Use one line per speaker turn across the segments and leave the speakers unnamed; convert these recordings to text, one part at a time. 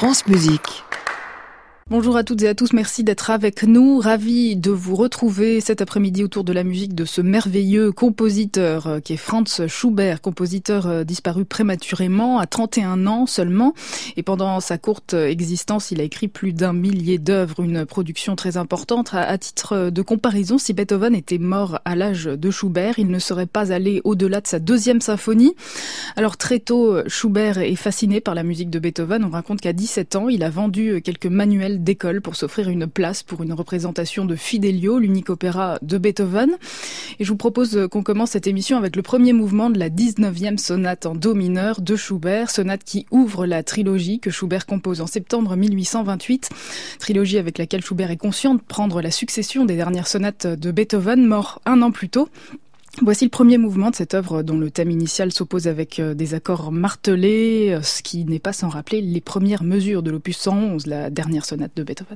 France Musique.
Bonjour à toutes et à tous, merci d'être avec nous. Ravi de vous retrouver cet après-midi autour de la musique de ce merveilleux compositeur qui est Franz Schubert, compositeur disparu prématurément à 31 ans seulement. Et pendant sa courte existence, il a écrit plus d'1 millier d'œuvres, une production très importante. À titre de comparaison, si Beethoven était mort à l'âge de Schubert, il ne serait pas allé au-delà de sa 2e symphonie. Alors très tôt, Schubert est fasciné par la musique de Beethoven. On raconte qu'à 17 ans, il a vendu quelques manuels d'école pour s'offrir une place pour une représentation de Fidelio, l'unique opéra de Beethoven. Et je vous propose qu'on commence cette émission avec le premier mouvement de la 19e sonate en do mineur de Schubert, sonate qui ouvre la trilogie que Schubert compose en septembre 1828, trilogie avec laquelle Schubert est conscient de prendre la succession des dernières sonates de Beethoven, mort 1 an plus tôt. Voici le premier mouvement de cette œuvre dont le thème initial s'oppose avec des accords martelés, ce qui n'est pas sans rappeler les premières mesures de l'opus 111, la dernière sonate de Beethoven.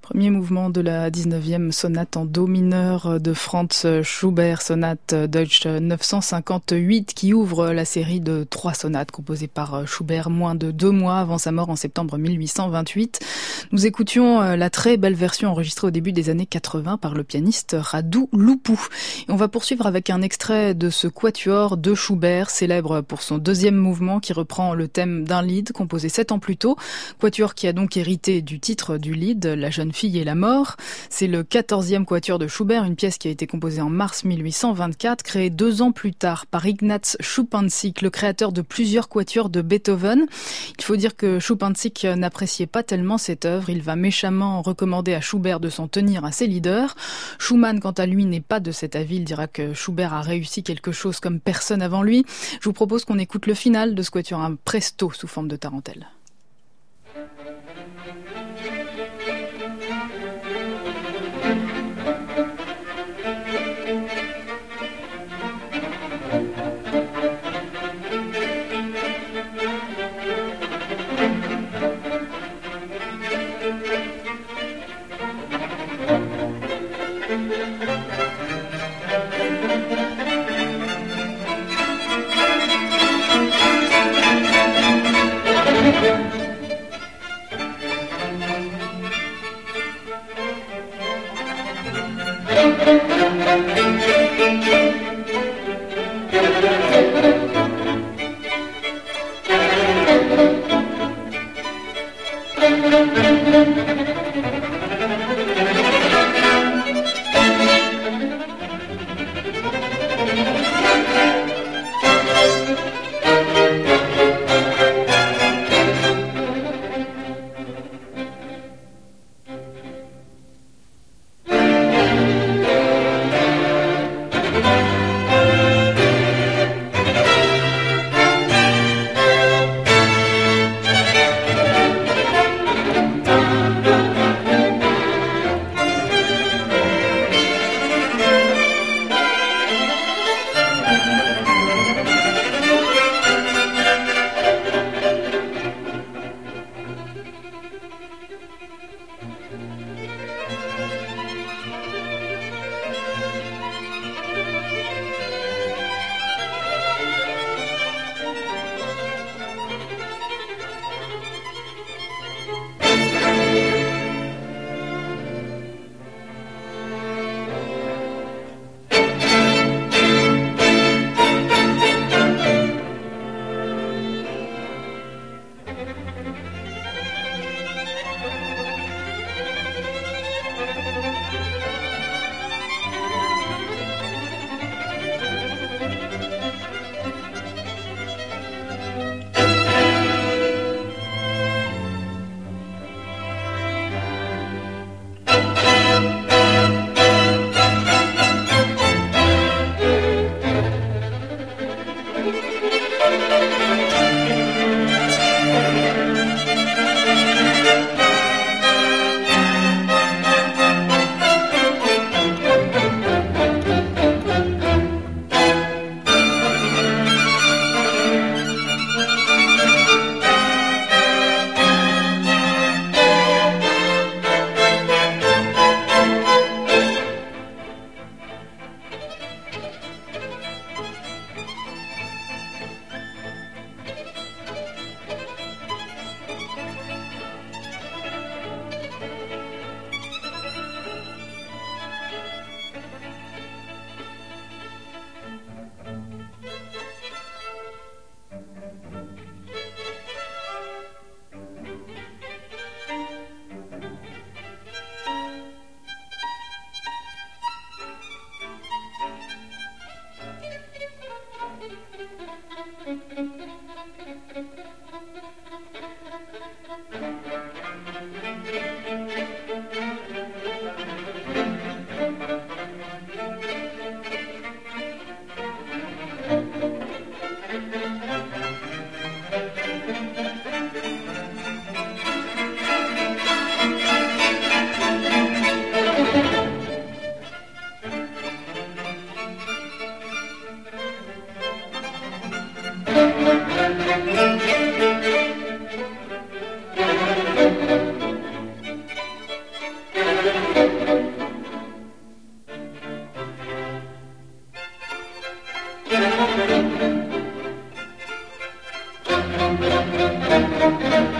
Premier mouvement de la 19e sonate en do mineur de Franz Schubert, sonate Deutsch 958, qui ouvre la série de 3 sonates composées par Schubert moins de 2 mois avant sa mort en septembre 1828. Nous écoutions la très belle version enregistrée au début des années 80 par le pianiste Radu Lupu. Et on va poursuivre avec un extrait de ce quatuor de Schubert, célèbre pour son deuxième mouvement qui reprend le thème d'un Lied composé 7 ans plus tôt. Quatuor qui a donc hérité du titre du Lied, La jeune fille et la mort. C'est le 14e quatuor de Schubert, une pièce qui a été composée en mars 1824, créée 2 ans plus tard par Ignaz Schuppanzig, le créateur de plusieurs quatuors de Beethoven. Il faut dire que Schuppanzig n'appréciait pas tellement cette œuvre. Il va méchamment recommander à Schubert de s'en tenir à ses leaders. Schumann, quant à lui, n'est pas de cet avis. Il dira que Schubert a réussi quelque chose comme personne avant lui. Je vous propose qu'on écoute le final de ce quatuor, un presto sous forme de tarentelle.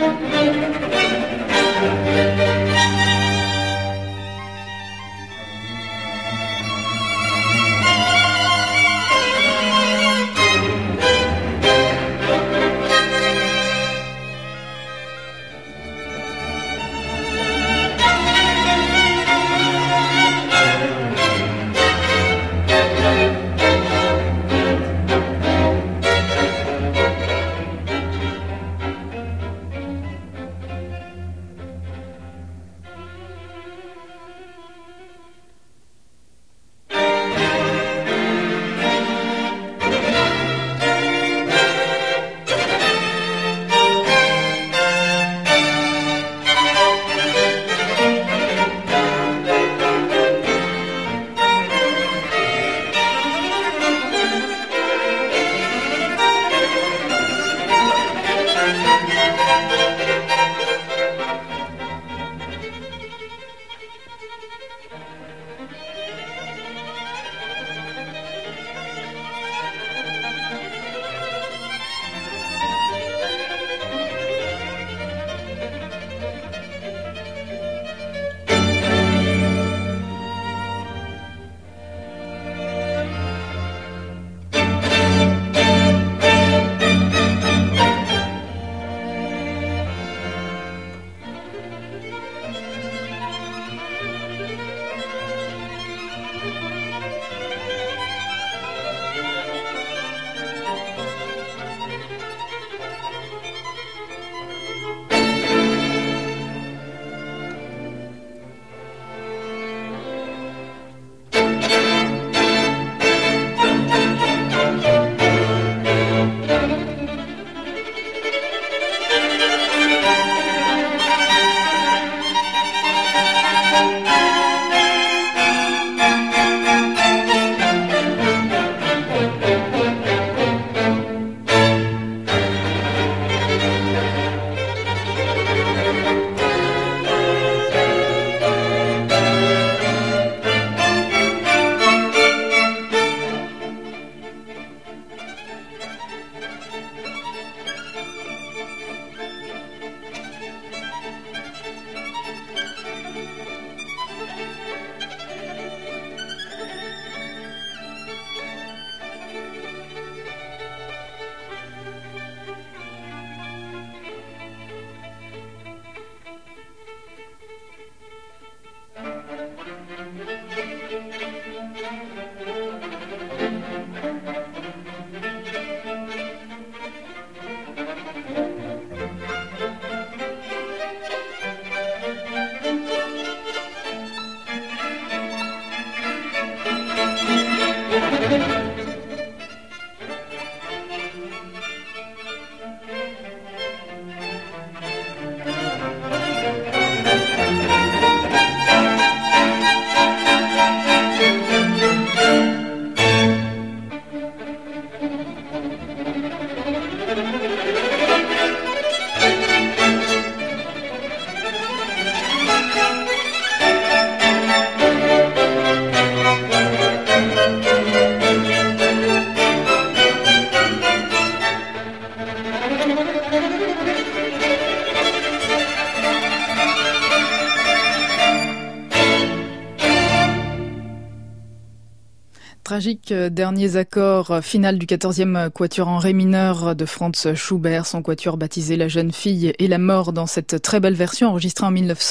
Tragique derniers accords final du 14e quatuor en ré mineur de Franz Schubert, son quatuor baptisé La Jeune Fille et la Mort dans cette très belle version enregistrée en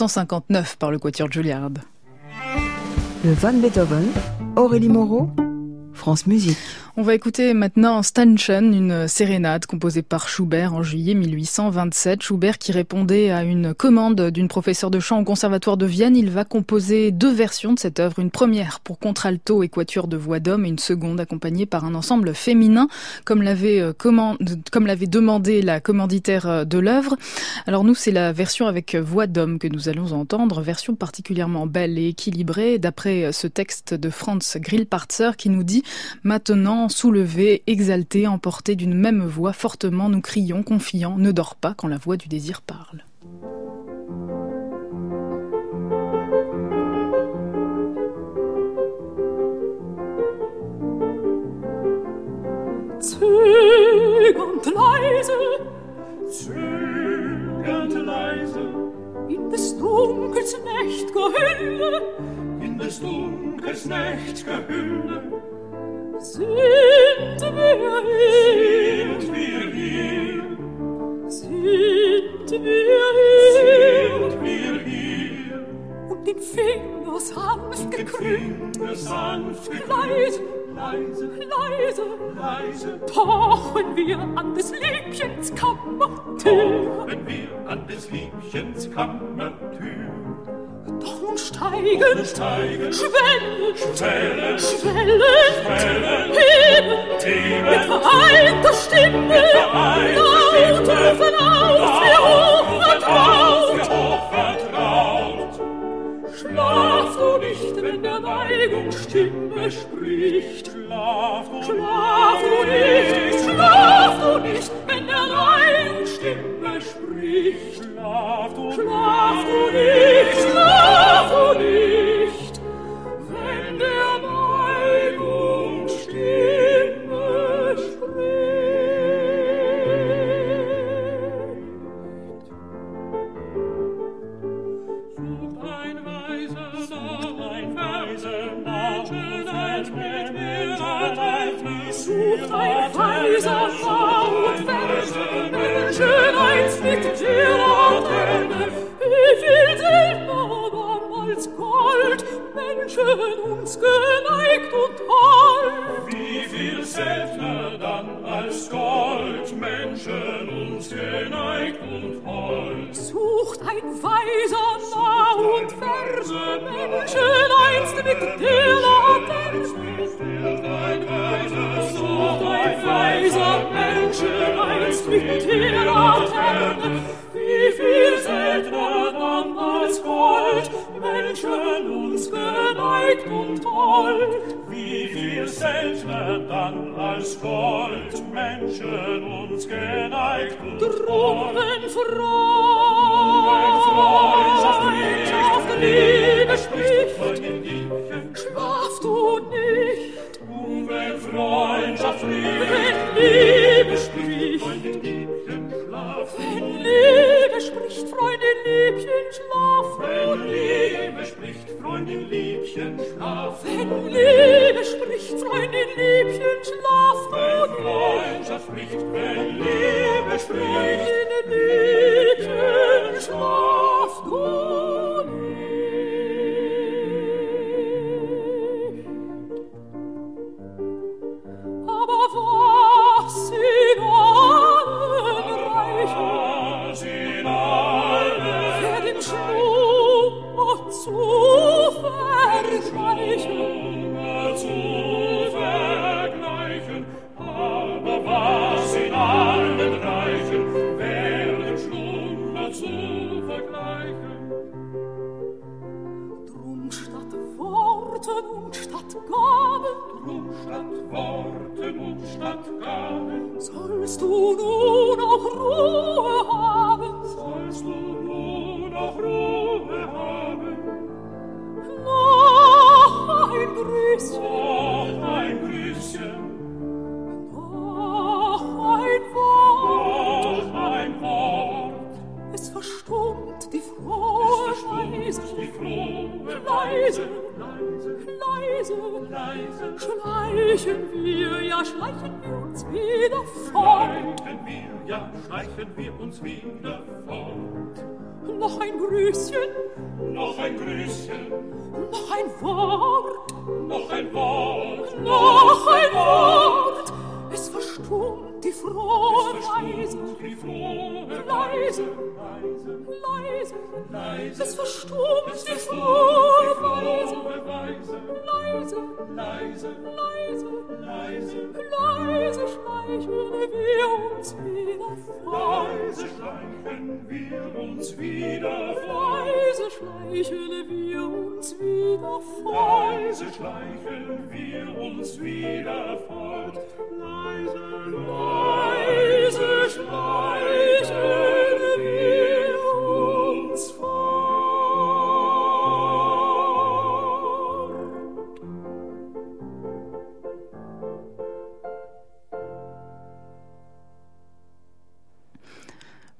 1959 par le quatuor Juilliard.
Le Van Beethoven, Aurélie Moreau, France Musique.
On va écouter maintenant Stanchen, une sérénade composée par Schubert en juillet 1827. Schubert qui répondait à une commande d'une professeure de chant au conservatoire de Vienne. Il va composer deux versions de cette œuvre. Une première pour contralto et quatuor de voix d'homme et une seconde accompagnée par un ensemble féminin, comme l'avait demandé la commanditaire de l'œuvre. Alors nous, c'est la version avec voix d'homme que nous allons entendre, version particulièrement belle et équilibrée, d'après ce texte de Franz Grillparzer qui nous dit « Maintenant, soulevés, exaltés, emportés d'une même voix, fortement nous crions, confiants, ne dors pas quand la voix du désir parle. »
Zögernd leise, zögernd in des Dunkels nächt'ger Hülle.
Sind wir hier?
Sind wir hier?
Sind wir hier?
Sind wir hier?
Und den Finger sanft gekrümmt,
sanft
leise,
leise,
leise,
leise,
pochen wir an des Liebchens Kammertür.
wenn wir an des Liebchens Kammertür.
Doch nun steigen,
Steigen,
schwellen,
schwellen,
schwellen, heben, mit vereinter Stimme, laut rufen auf, wir hochvertraut. Schlaf du nicht, wenn der Neigung Stimme spricht.
Schlaf du
nicht, wenn der Neigung Stimme spricht.
Schlaf du
nicht, wenn der Neigung Stimme spricht.
Sucht ein weiser Mensch mit mir
Sucht ein weiser und Menschen eins mit der Laterne. Wie viel seltener dann als Gold, Menschen uns geneigt und hold.
Wie viel seltener dann als Gold, Menschen uns geneigt und hold.
Sucht ein weiser nah und ferne Menschen einst mit der Laterne. Sucht ein weiser Menschen einst mit der Laterne. Wie viel seltener dann als Gold, Menschen uns geneigt und hold.
Wie viel seltener dann als Gold, Menschen uns geneigt und
Drum, wenn
Freundschaft
Liebe spricht,
von den Liebchen,
schlaf du nicht.
drum, wenn Freundschaft
Wenn Liebe spricht,
von den Liebchen, schlaf
wenn Liebe spricht, Freundin, Liebchen, schlaf du
Wenn
nicht.
Liebe spricht, Freundin, Liebchen, schlaf
Wenn Liebe spricht, Freundin, Liebchen, schlaf du
Wenn
nicht.
Freundschaft spricht, wenn Liebe spricht,
Freundin, Liebchen, schlaf du nicht. Aber was in allen Reichen
was in allen
wer dem Schlummer zu vergleichen,
Hunger zu vergleichen, aber was in allen Reichen werden Schlummer zu vergleichen.
drum statt Worten und statt Gaben
Drum statt Worten und statt Gaben
sollst du nun auch Ruhe haben.
sollst du nun auch Ruhe haben.
Noch ein Grüßchen,
Noch ein Grüßchen,
noch ein Wort.
noch ein Wort.
Es verstummt die frohe Weise,
Die frohe
leise,
leise,
leise,
leise,
schleichen wir uns wieder fort.
schleichen wir uns wieder fort.
Noch ein Grüßchen,
Noch ein Grüßchen,
noch ein Wort,
noch ein Wort,
noch ein Wort. Es verstummt die frohe Weise,
die frohe
leise,
Weise,
leise,
leise,
es verstummt die frohe Weise,
Weise,
leise,
leise,
leise,
leise,
leise schleichen wir uns wieder fort.
leise schleichen wir uns wieder fort.
Leise schleichen wir uns wieder fort.
Leise schleichen wir uns wieder fort. Leise,
Leise schleichen wir uns fort.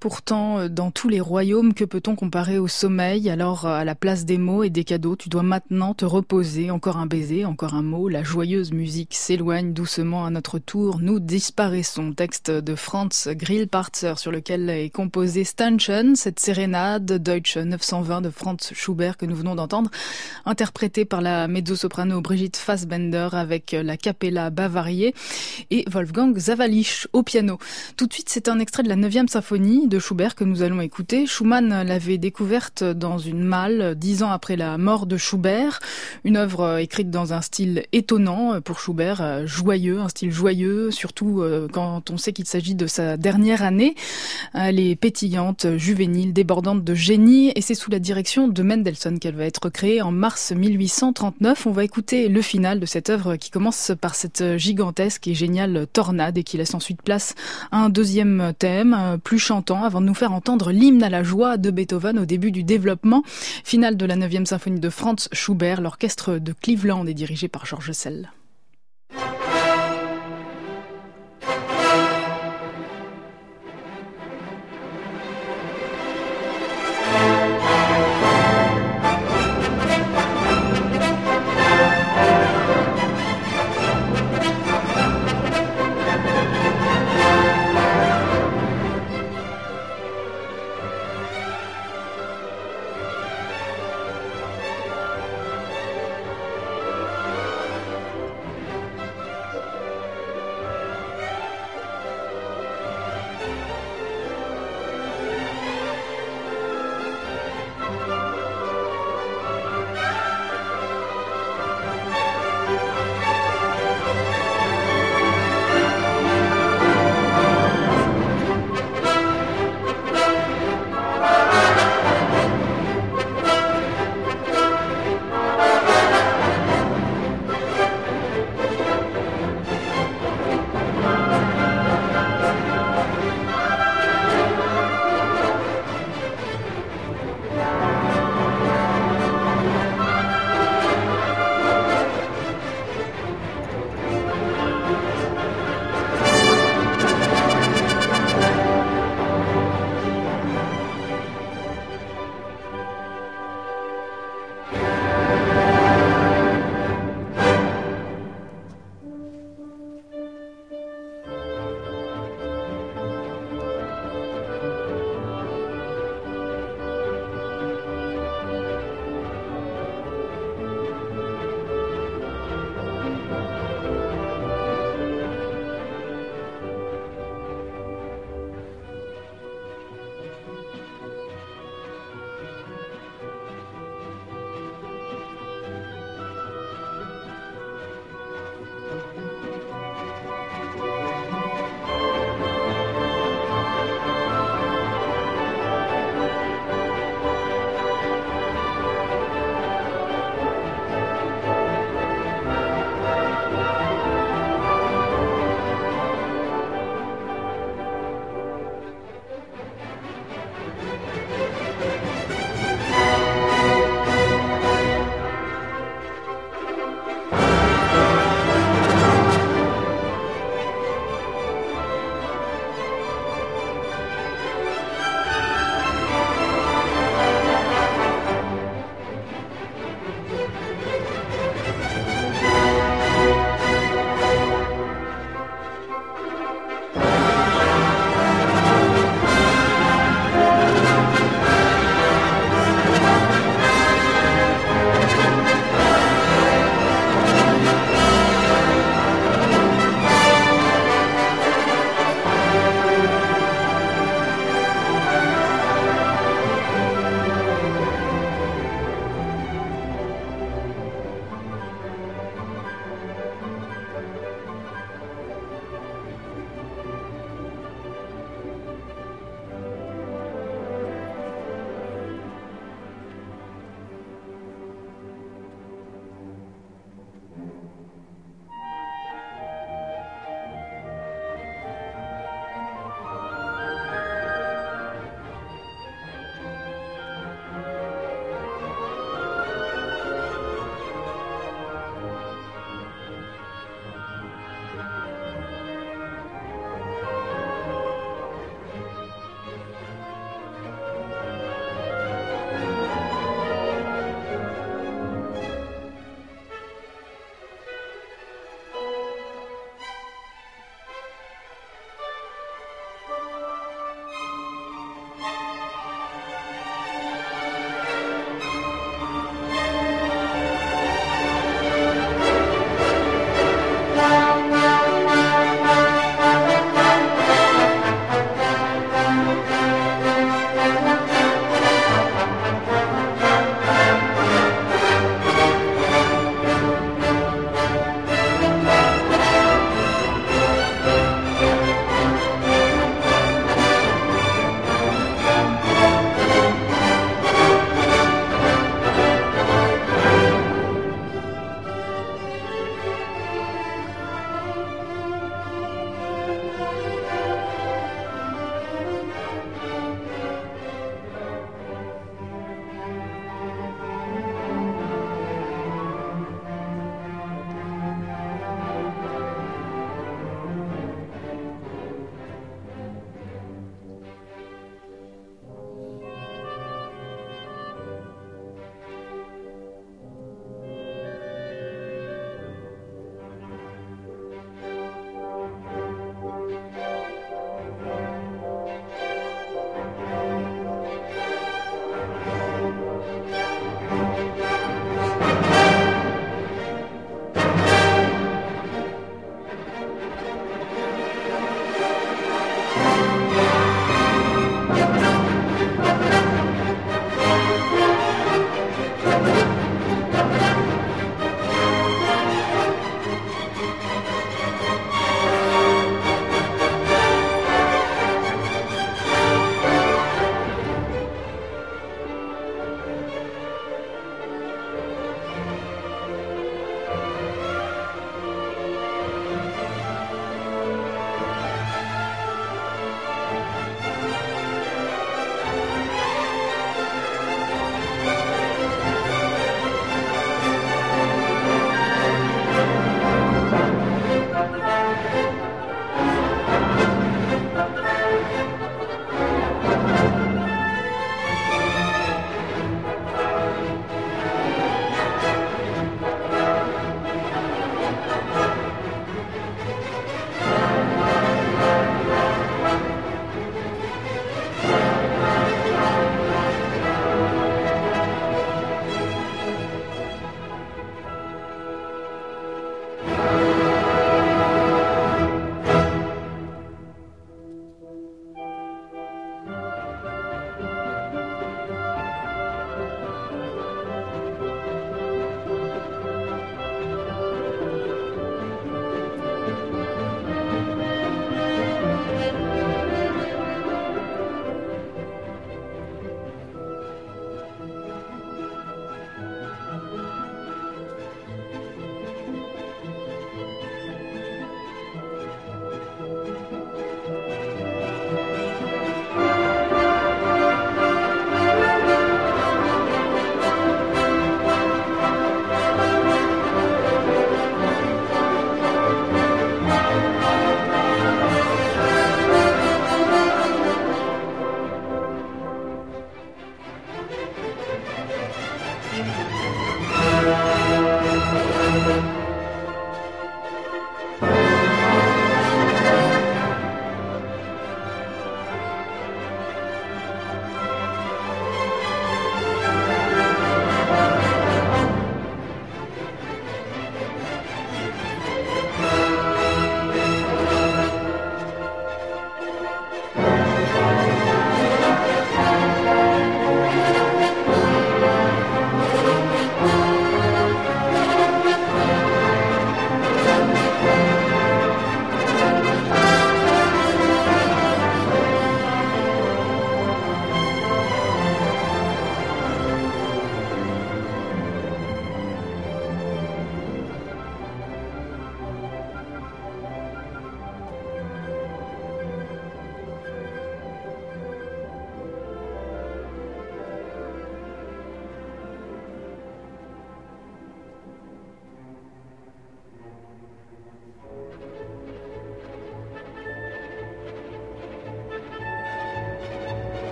Pourtant, dans tous les royaumes, que peut-on comparer au sommeil? Alors, à la place des mots et des cadeaux, tu dois maintenant te reposer. Encore un baiser, encore un mot. La joyeuse musique s'éloigne doucement à notre tour. Nous disparaissons. Texte de Franz Grillparzer sur lequel est composé Stanchen, cette sérénade Deutsche 920 de Franz Schubert que nous venons d'entendre, interprétée par la mezzo-soprano Brigitte Fassbender avec la Capella Bavarié et Wolfgang Zawalisch au piano. Tout de suite, c'est un extrait de la 9e symphonie de Schubert que nous allons écouter. Schumann l'avait découverte dans une malle 10 ans après la mort de Schubert. Une œuvre écrite dans un style étonnant pour Schubert, joyeux, un style joyeux, surtout quand on sait qu'il s'agit de sa dernière année. Elle est pétillante, juvénile, débordante de génie et c'est sous la direction de Mendelssohn qu'elle va être créée en mars 1839. On va écouter le final de cette œuvre qui commence par cette gigantesque et géniale tornade et qui laisse ensuite place à un deuxième thème, plus chantant, avant de nous faire entendre l'hymne à la joie de Beethoven au début du développement. Finale de la 9e symphonie de Franz Schubert, l'orchestre de Cleveland est dirigé par George Szell.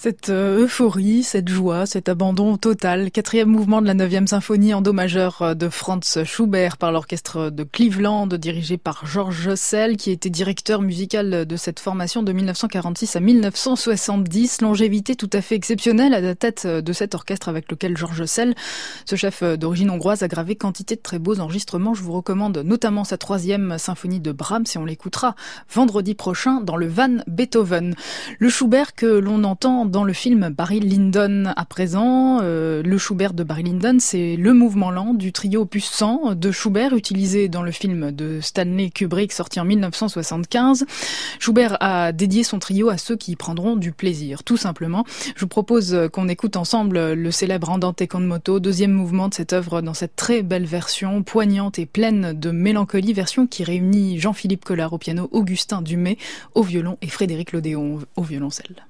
Cette euphorie, cette joie, cet abandon total. 4e mouvement de la 9e symphonie en do majeur de Franz Schubert par l'orchestre de Cleveland, dirigé par George Szell, qui était directeur musical de cette formation de 1946 à 1970. Longévité tout à fait exceptionnelle à la tête de cet orchestre avec lequel George Szell, ce chef d'origine hongroise, a gravé quantité de très beaux enregistrements. Je vous recommande notamment sa 3e symphonie de Brahms et on l'écoutera vendredi prochain dans le Van Beethoven. Le Schubert que l'on entend dans le film Barry Lyndon à présent. Le Schubert de Barry Lyndon, c'est le mouvement lent du trio opus 100 de Schubert, utilisé dans le film de Stanley Kubrick sorti en 1975. Schubert a dédié son trio à ceux qui y prendront du plaisir, tout simplement. Je vous propose qu'on écoute ensemble le célèbre Andante con moto, 2e mouvement de cette œuvre dans cette très belle version, poignante et pleine de mélancolie, version qui réunit Jean-Philippe Collard au piano, Augustin Dumay au violon et Frédéric Lodéon au violoncelle.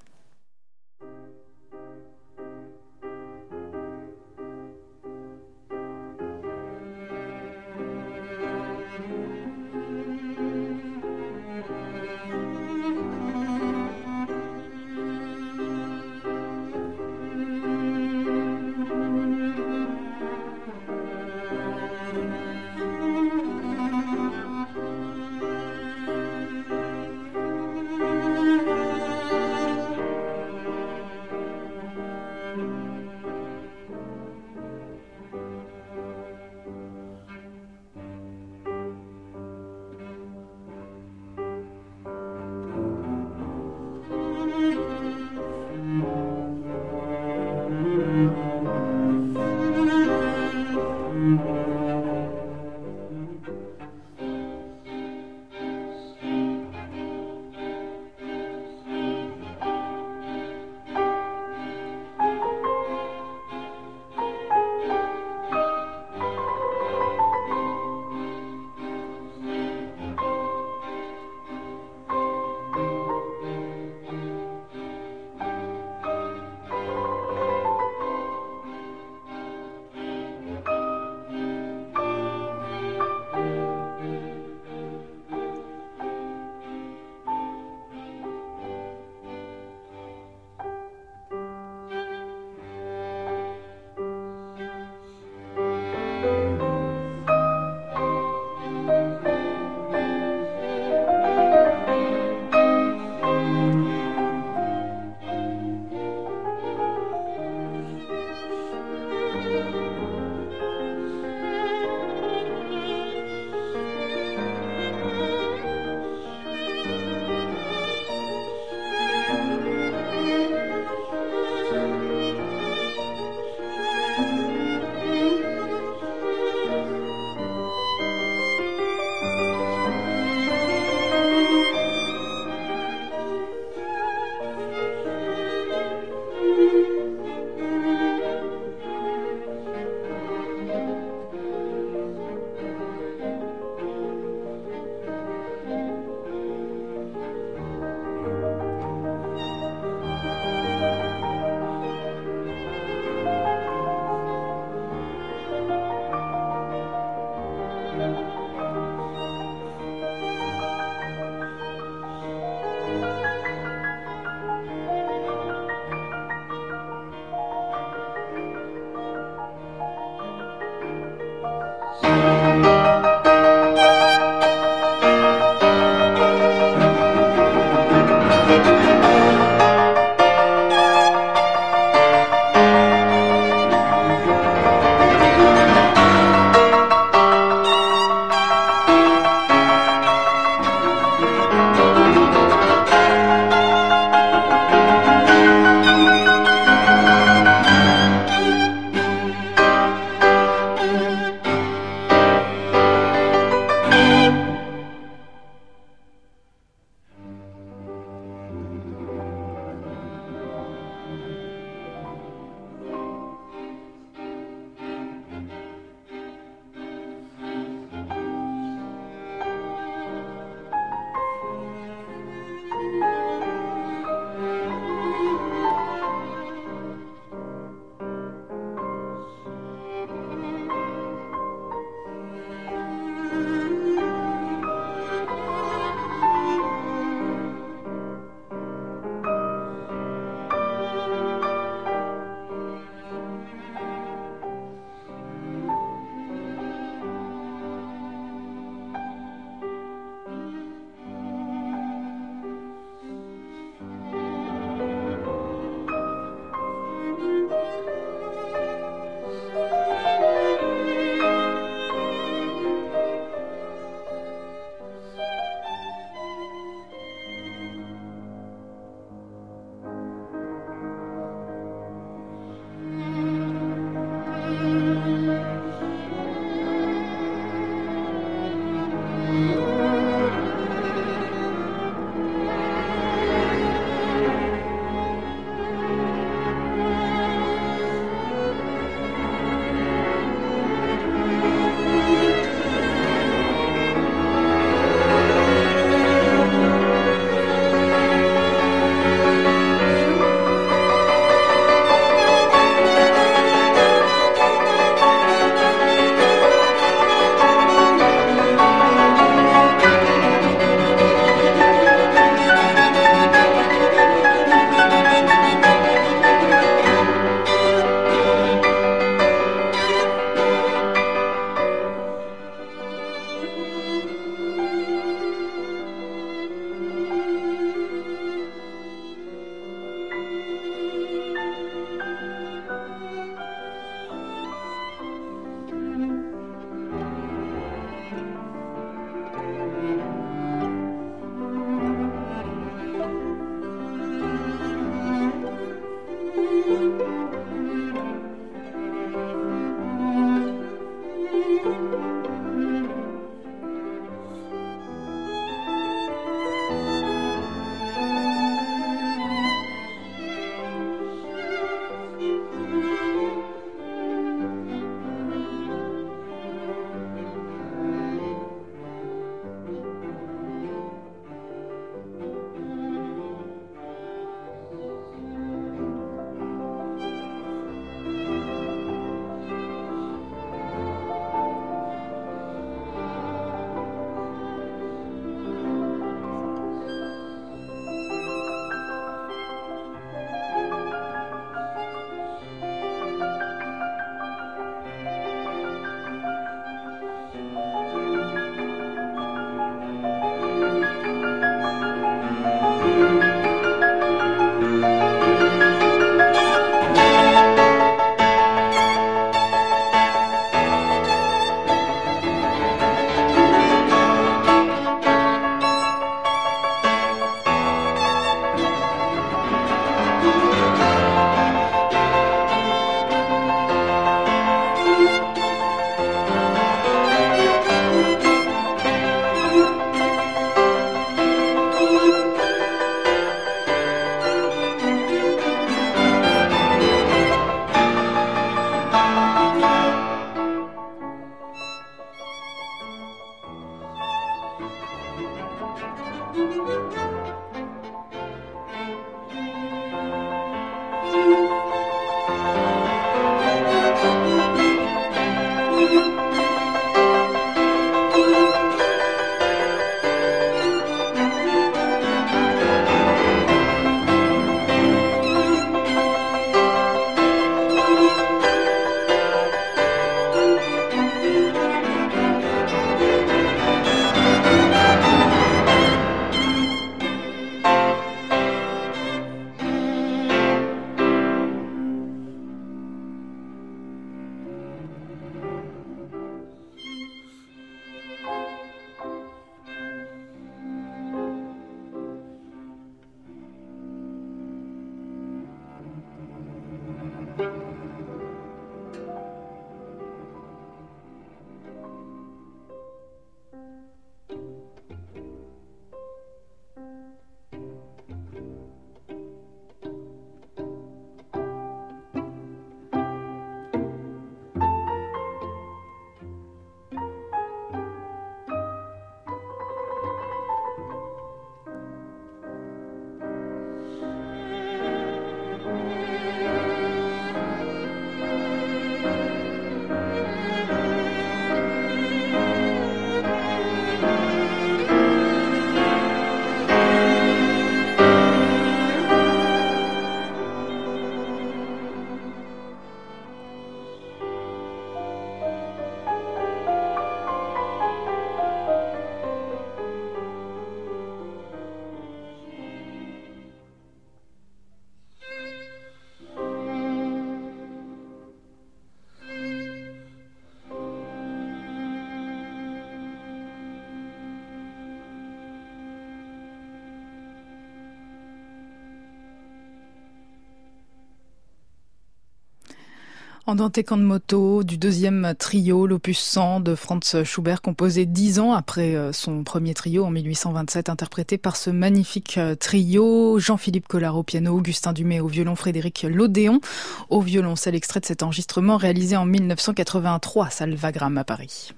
Andante con moto du deuxième trio, l'opus 100 de Franz Schubert, composé 10 ans après son premier trio en 1827, interprété par ce magnifique trio. Jean-Philippe Collard au piano, Augustin Dumay au violon, Frédéric Lodéon au violoncelle, extrait de cet enregistrement réalisé en 1983, salle Wagram à Paris.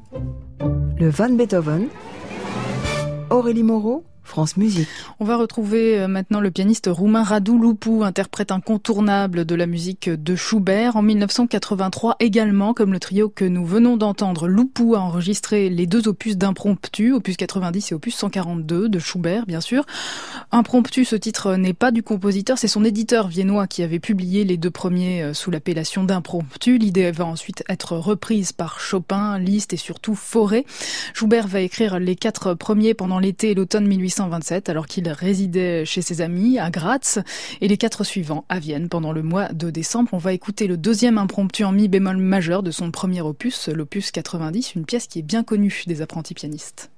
Le Van Beethoven, Aurélie Moreau, France Musique.
On va retrouver maintenant le pianiste roumain Radu Lupu, interprète incontournable de la musique de Schubert. En 1983 également, comme le trio que nous venons d'entendre, Lupu a enregistré les deux opus d'Impromptu, opus 90 et opus 142 de Schubert, bien sûr. Impromptu, ce titre n'est pas du compositeur, c'est son éditeur viennois qui avait publié les deux premiers sous l'appellation d'Impromptu. L'idée va ensuite être reprise par Chopin, Liszt et surtout Fauré. Schubert va écrire les 4 premiers pendant l'été et l'automne 1827, alors qu'il résidait chez ses amis à Graz, et les 4 suivants à Vienne pendant le mois de décembre. On va écouter le deuxième impromptu en mi bémol majeur de son premier opus, l'opus 90, une pièce qui est bien connue des apprentis pianistes.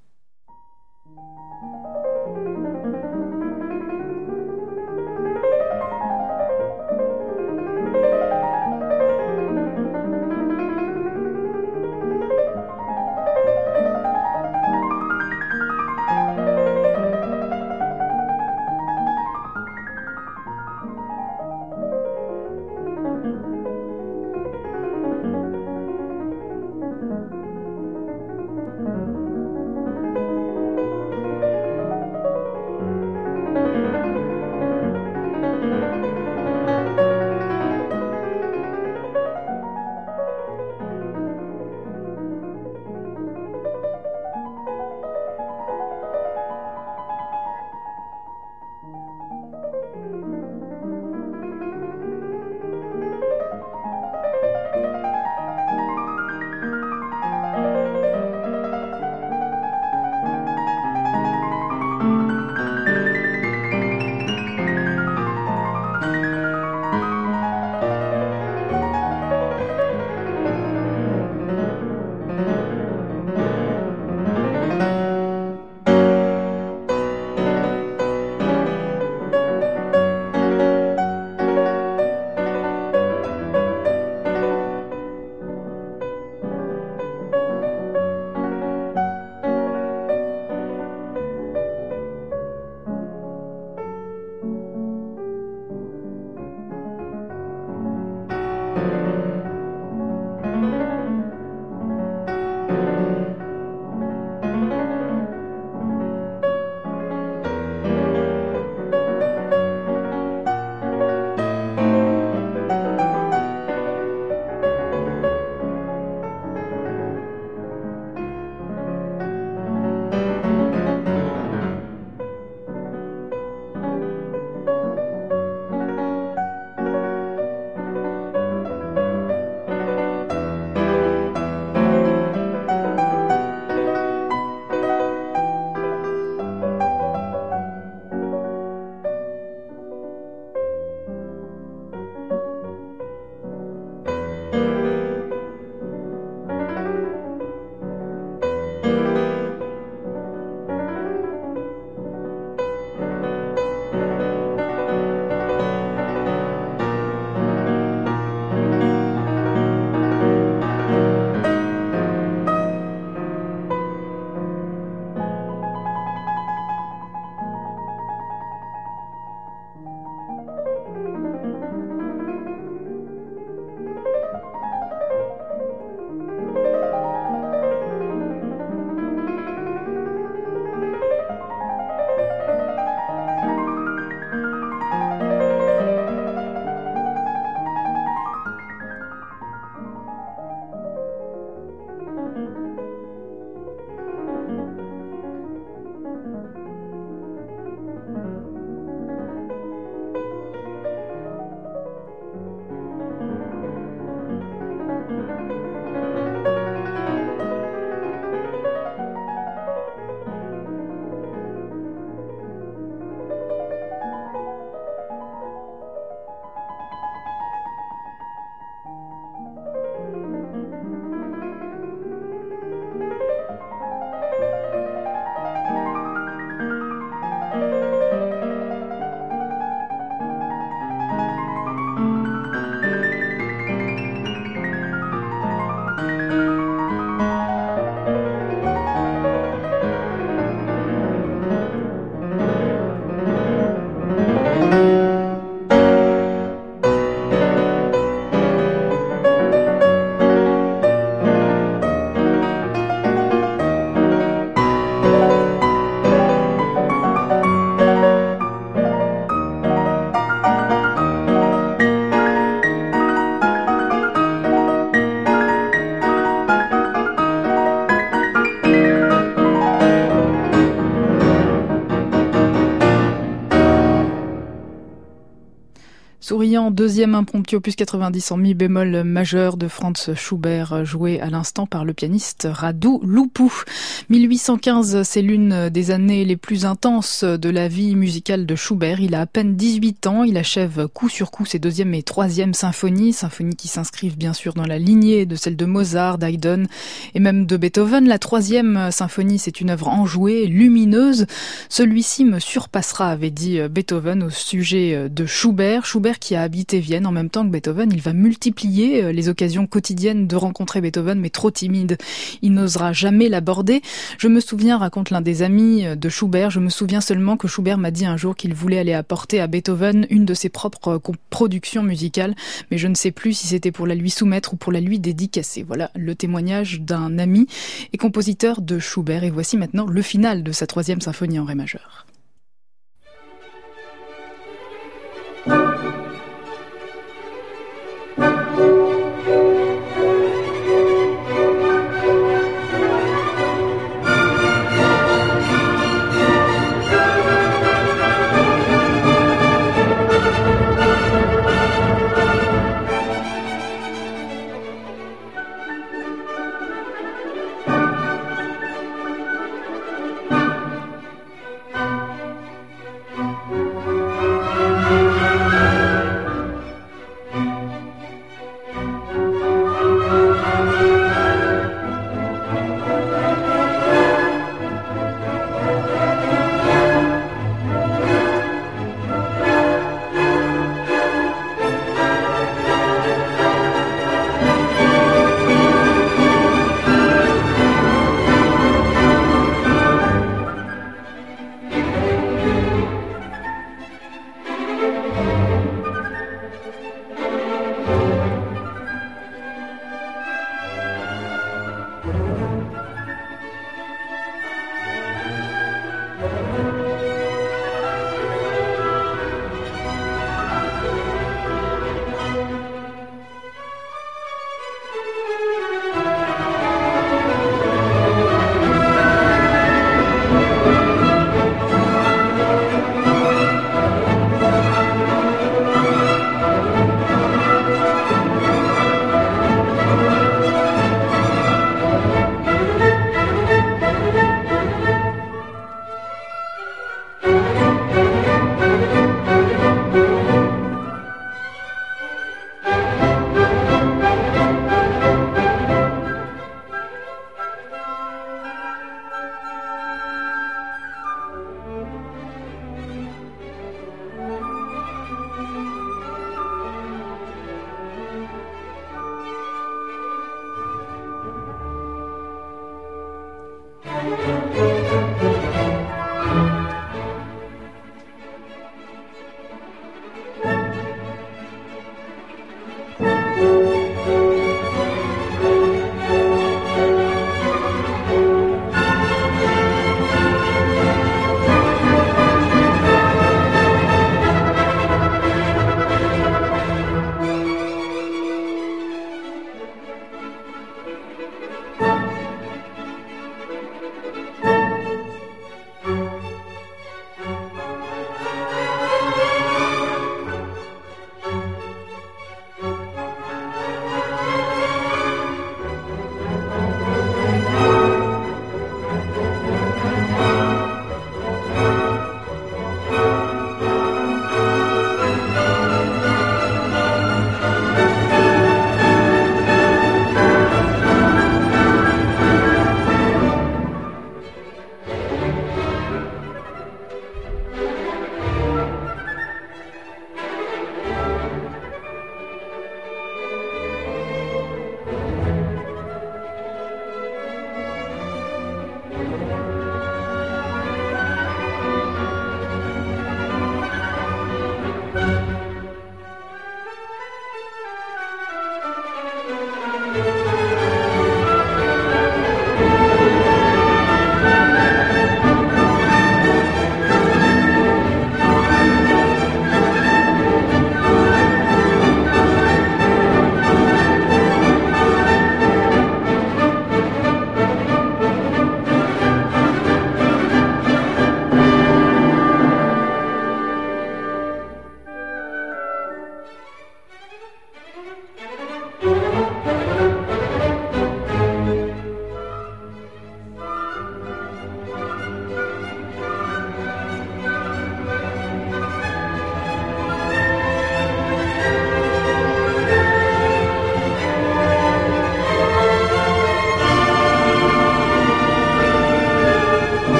souriant, deuxième impromptu opus 90 en mi bémol majeur de Franz Schubert, joué à l'instant par le pianiste Radu Lupu. 1815, c'est l'une des années les plus intenses de la vie musicale de Schubert. Il a à peine 18 ans, il achève coup sur coup ses deuxième et troisième symphonies qui s'inscrivent bien sûr dans la lignée de celles de Mozart, d'Haydn et même de Beethoven. La troisième symphonie, c'est une œuvre enjouée, lumineuse. Celui-ci me surpassera, avait dit Beethoven au sujet de Schubert. Schubert qui a habité Vienne en même temps que Beethoven, il va multiplier les occasions quotidiennes de rencontrer Beethoven, mais trop timide. Il n'osera jamais l'aborder. Je me souviens, raconte l'un des amis de Schubert, je me souviens seulement que Schubert m'a dit un jour qu'il voulait aller apporter à Beethoven une de ses propres productions musicales, mais je ne sais plus si c'était pour la lui soumettre ou pour la lui dédicacer. Voilà le témoignage d'un ami et compositeur de Schubert. Et voici maintenant le final de sa troisième symphonie en ré majeur.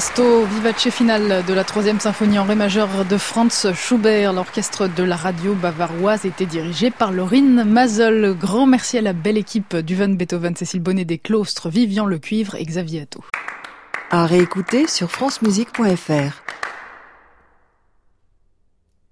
Presto, vivace finale de la 3e symphonie en ré majeur de Franz Schubert. L'orchestre de la radio bavaroise était dirigé par Laurine Mazel. Grand merci à la belle équipe du Van Beethoven, Cécile Bonnet des Clostres, Vivian Le Cuivre et Xavier Atto.
À réécouter sur francemusique.fr.